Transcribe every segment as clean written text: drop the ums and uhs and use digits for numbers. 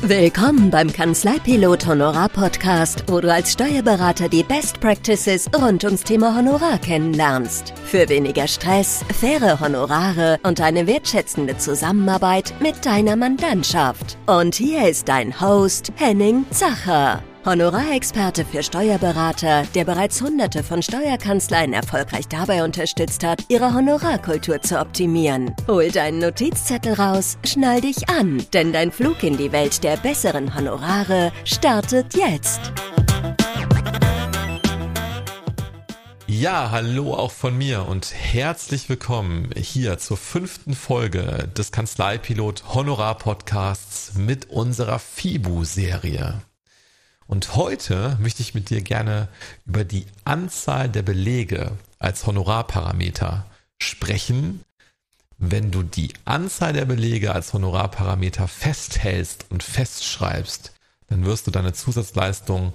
Willkommen beim Kanzleipilot Honorar Podcast, wo du als Steuerberater die Best Practices rund ums Thema Honorar kennenlernst. Für weniger Stress, faire Honorare und eine wertschätzende Zusammenarbeit mit deiner Mandantschaft. Und hier ist dein Host Henning Zacher, Honorarexperte für Steuerberater, der bereits Hunderte von Steuerkanzleien erfolgreich dabei unterstützt hat, ihre Honorarkultur zu optimieren. Hol deinen Notizzettel raus, schnall dich an, denn dein Flug in die Welt der besseren Honorare startet jetzt. Ja, hallo auch von mir und herzlich willkommen hier zur 5. Folge des Kanzleipilot Honorar Podcasts mit unserer FIBU-Serie. Und heute möchte ich mit dir gerne über die Anzahl der Belege als Honorarparameter sprechen. Wenn du die Anzahl der Belege als Honorarparameter festhältst und festschreibst, dann wirst du deine Zusatzleistung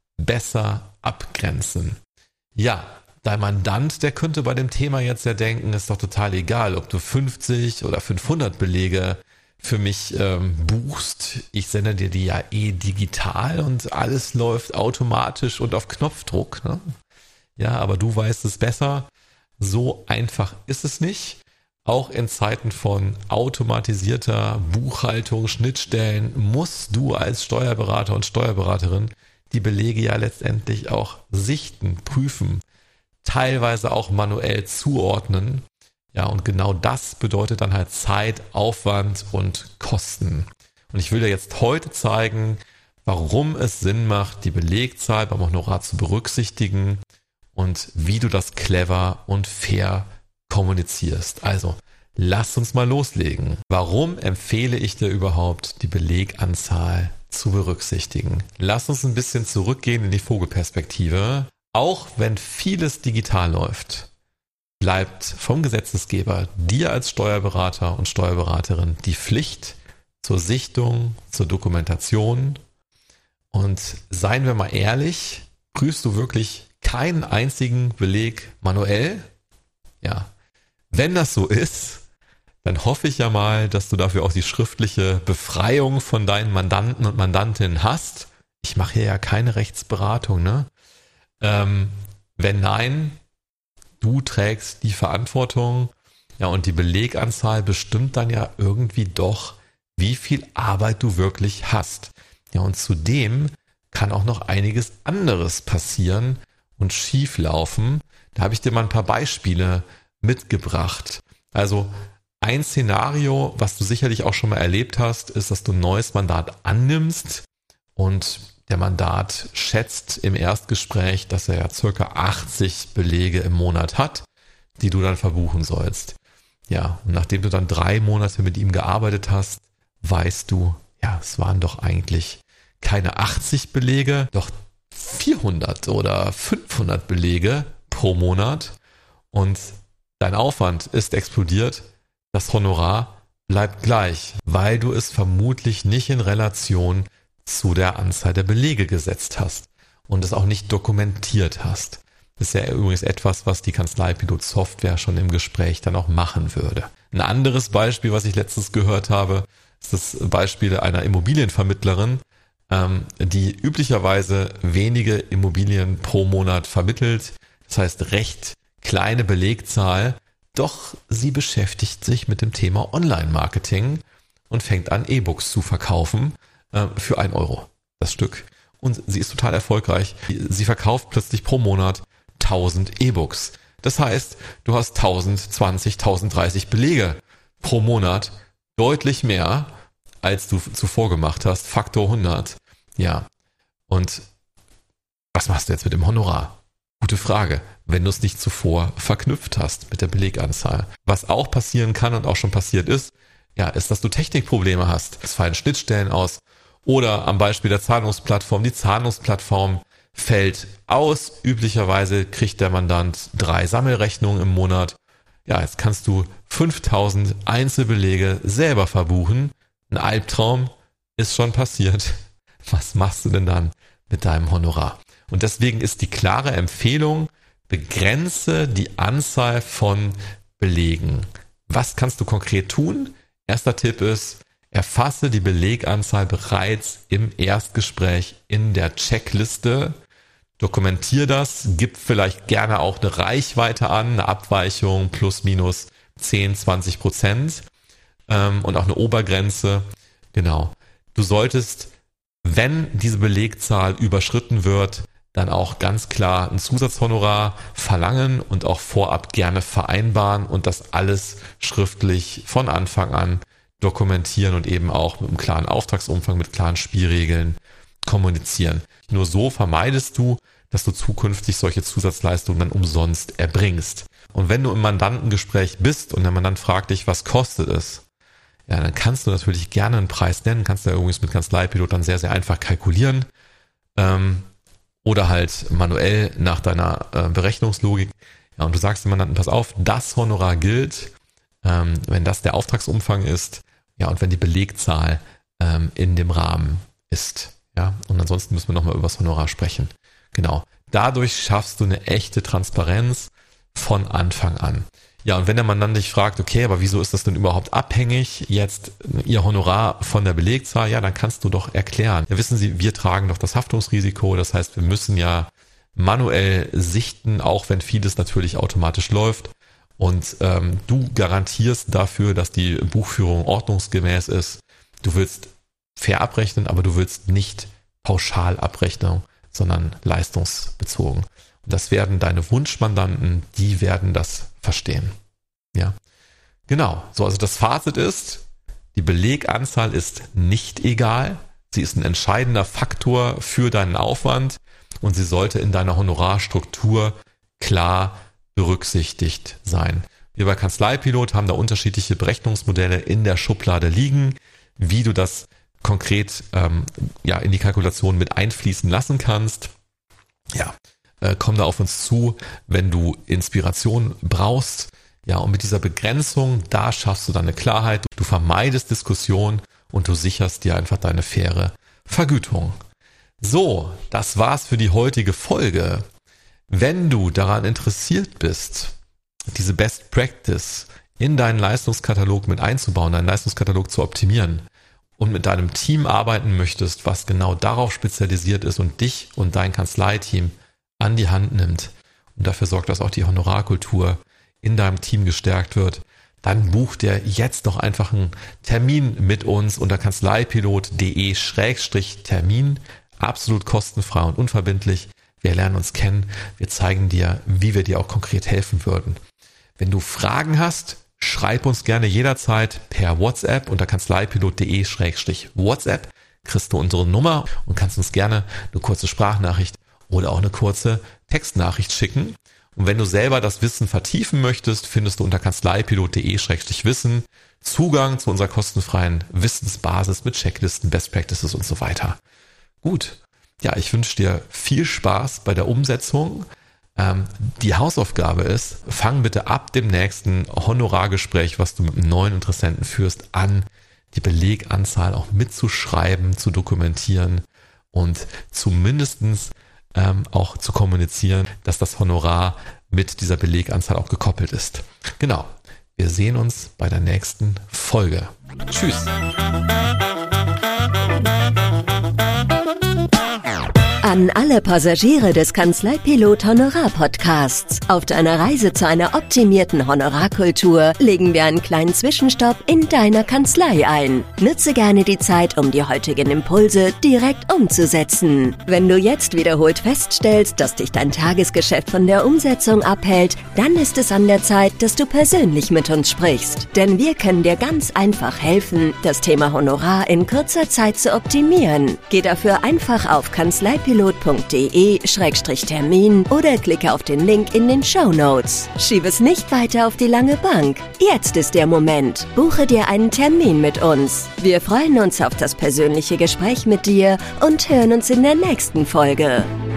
besser abgrenzen. Ja, dein Mandant, der könnte bei dem Thema jetzt ja denken, ist doch total egal, ob du 50 oder 500 Belege für mich buchst. Ich sende dir die ja digital und alles läuft automatisch und auf Knopfdruck. Ne? Ja, aber du weißt es besser. So einfach ist es nicht. Auch in Zeiten von automatisierter Buchhaltung, Schnittstellen, musst du als Steuerberater und Steuerberaterin die Belege ja letztendlich auch sichten, prüfen, teilweise auch manuell zuordnen. Ja, und genau das bedeutet dann halt Zeit, Aufwand und Kosten. Und ich will dir jetzt heute zeigen, warum es Sinn macht, die Belegzahl beim Honorar zu berücksichtigen und wie du das clever und fair kommunizierst. Also, lass uns mal loslegen. Warum empfehle ich dir überhaupt, die Beleganzahl zu berücksichtigen? Lass uns ein bisschen zurückgehen in die Vogelperspektive. Auch wenn vieles digital läuft, bleibt vom Gesetzesgeber dir als Steuerberater und Steuerberaterin die Pflicht zur Sichtung, zur Dokumentation. Und seien wir mal ehrlich, prüfst du wirklich keinen einzigen Beleg manuell? Ja, wenn das so ist, dann hoffe ich ja mal, dass du dafür auch die schriftliche Befreiung von deinen Mandanten und Mandantinnen hast. Ich mache hier ja keine Rechtsberatung, ne? Wenn nein, du trägst die Verantwortung, ja, und die Beleganzahl bestimmt dann ja irgendwie doch, wie viel Arbeit du wirklich hast. Ja, und zudem kann auch noch einiges anderes passieren und schief laufen. Da habe ich dir mal ein paar Beispiele mitgebracht. Also ein Szenario, was du sicherlich auch schon mal erlebt hast, ist, dass du ein neues Mandat annimmst und der Mandat schätzt im Erstgespräch, dass er ja ca. 80 Belege im Monat hat, die du dann verbuchen sollst. Ja, und nachdem du dann 3 Monate mit ihm gearbeitet hast, weißt du, ja, es waren doch eigentlich keine 80 Belege, doch 400 oder 500 Belege pro Monat und dein Aufwand ist explodiert, das Honorar bleibt gleich, weil du es vermutlich nicht in Relation zu der Anzahl der Belege gesetzt hast und es auch nicht dokumentiert hast. Das ist ja übrigens etwas, was die Kanzleipilot-Software schon im Gespräch dann auch machen würde. Ein anderes Beispiel, was ich letztens gehört habe, ist das Beispiel einer Immobilienvermittlerin, die üblicherweise wenige Immobilien pro Monat vermittelt. Das heißt, recht kleine Belegzahl, doch sie beschäftigt sich mit dem Thema Online-Marketing und fängt an, E-Books zu verkaufen für 1 Euro das Stück. Und sie ist total erfolgreich. Sie verkauft plötzlich pro Monat 1000 E-Books. Das heißt, du hast 1020, 1030 Belege pro Monat, deutlich mehr, als du zuvor gemacht hast, Faktor 100. Ja, und was machst du jetzt mit dem Honorar? Gute Frage, wenn du es nicht zuvor verknüpft hast mit der Beleganzahl. Was auch passieren kann und auch schon passiert ist, ja, ist, dass du Technikprobleme hast. Es fallen Schnittstellen aus. Oder am Beispiel der Zahlungsplattform, die Zahlungsplattform fällt aus. Üblicherweise kriegt der Mandant 3 Sammelrechnungen im Monat. Ja, jetzt kannst du 5000 Einzelbelege selber verbuchen. Ein Albtraum ist schon passiert. Was machst du denn dann mit deinem Honorar? Und deswegen ist die klare Empfehlung, begrenze die Anzahl von Belegen. Was kannst du konkret tun? Erster Tipp ist, Erfasse die Beleganzahl bereits im Erstgespräch in der Checkliste. Dokumentiere das, gib vielleicht gerne auch eine Reichweite an, eine Abweichung plus minus 10-20% und auch eine Obergrenze. Genau. Du solltest, wenn diese Belegzahl überschritten wird, dann auch ganz klar ein Zusatzhonorar verlangen und auch vorab gerne vereinbaren und das alles schriftlich von Anfang an dokumentieren und eben auch mit einem klaren Auftragsumfang, mit klaren Spielregeln kommunizieren. Nur so vermeidest du, dass du zukünftig solche Zusatzleistungen dann umsonst erbringst. Und wenn du im Mandantengespräch bist und der Mandant fragt dich, was kostet es? Ja, dann kannst du natürlich gerne einen Preis nennen, kannst du ja übrigens mit Kanzleipilot dann sehr, sehr einfach kalkulieren. Oder halt manuell nach deiner Berechnungslogik. Ja, und du sagst dem Mandanten, pass auf, das Honorar gilt, wenn das der Auftragsumfang ist, ja, und wenn die Belegzahl in dem Rahmen ist. Ja, und ansonsten müssen wir nochmal über das Honorar sprechen. Genau. Dadurch schaffst du eine echte Transparenz von Anfang an. Ja, und wenn der Mandant dich fragt, okay, aber wieso ist das denn überhaupt abhängig, jetzt Ihr Honorar von der Belegzahl? Ja, dann kannst du doch erklären. Ja, wissen Sie, wir tragen doch das Haftungsrisiko. Das heißt, wir müssen ja manuell sichten, auch wenn vieles natürlich automatisch läuft. Und du garantierst dafür, dass die Buchführung ordnungsgemäß ist. Du willst fair abrechnen, aber du willst nicht pauschal abrechnen, sondern leistungsbezogen. Und das werden deine Wunschmandanten, die werden das verstehen. Ja, genau. So, also das Fazit ist, die Beleganzahl ist nicht egal. Sie ist ein entscheidender Faktor für deinen Aufwand und sie sollte in deiner Honorarstruktur klar berücksichtigt sein. Wir bei Kanzleipilot haben da unterschiedliche Berechnungsmodelle in der Schublade liegen, wie du das konkret in die Kalkulation mit einfließen lassen kannst. Ja, komm da auf uns zu, wenn du Inspiration brauchst. Ja, und mit dieser Begrenzung, da schaffst du dann eine Klarheit, du vermeidest Diskussion und du sicherst dir einfach deine faire Vergütung. So, das war's für die heutige Folge. Wenn du daran interessiert bist, diese Best Practice in deinen Leistungskatalog mit einzubauen, deinen Leistungskatalog zu optimieren und mit deinem Team arbeiten möchtest, was genau darauf spezialisiert ist und dich und dein Kanzleiteam an die Hand nimmt und dafür sorgt, dass auch die Honorarkultur in deinem Team gestärkt wird, dann buch dir jetzt doch einfach einen Termin mit uns unter kanzleipilot.de/Termin, absolut kostenfrei und unverbindlich. Wir lernen uns kennen, wir zeigen dir, wie wir dir auch konkret helfen würden. Wenn du Fragen hast, schreib uns gerne jederzeit per WhatsApp unter kanzleipilot.de/WhatsApp, kriegst du unsere Nummer und kannst uns gerne eine kurze Sprachnachricht oder auch eine kurze Textnachricht schicken. Und wenn du selber das Wissen vertiefen möchtest, findest du unter kanzleipilot.de/Wissen Zugang zu unserer kostenfreien Wissensbasis mit Checklisten, Best Practices und so weiter. Gut, ja, ich wünsche dir viel Spaß bei der Umsetzung. Die Hausaufgabe ist, fang bitte ab dem nächsten Honorargespräch, was du mit einem neuen Interessenten führst, an, die Beleganzahl auch mitzuschreiben, zu dokumentieren und zumindestens auch zu kommunizieren, dass das Honorar mit dieser Beleganzahl auch gekoppelt ist. Genau. Wir sehen uns bei der nächsten Folge. Tschüss. An alle Passagiere des Kanzleipilot Honorar-Podcasts. Auf deiner Reise zu einer optimierten Honorarkultur legen wir einen kleinen Zwischenstopp in deiner Kanzlei ein. Nutze gerne die Zeit, um die heutigen Impulse direkt umzusetzen. Wenn du jetzt wiederholt feststellst, dass dich dein Tagesgeschäft von der Umsetzung abhält, dann ist es an der Zeit, dass du persönlich mit uns sprichst. Denn wir können dir ganz einfach helfen, das Thema Honorar in kurzer Zeit zu optimieren. Geh dafür einfach auf kanzleipilot.de/Termin oder klicke auf den Link in den Shownotes. Schieb es nicht weiter auf die lange Bank. Jetzt ist der Moment. Buche dir einen Termin mit uns. Wir freuen uns auf das persönliche Gespräch mit dir und hören uns in der nächsten Folge.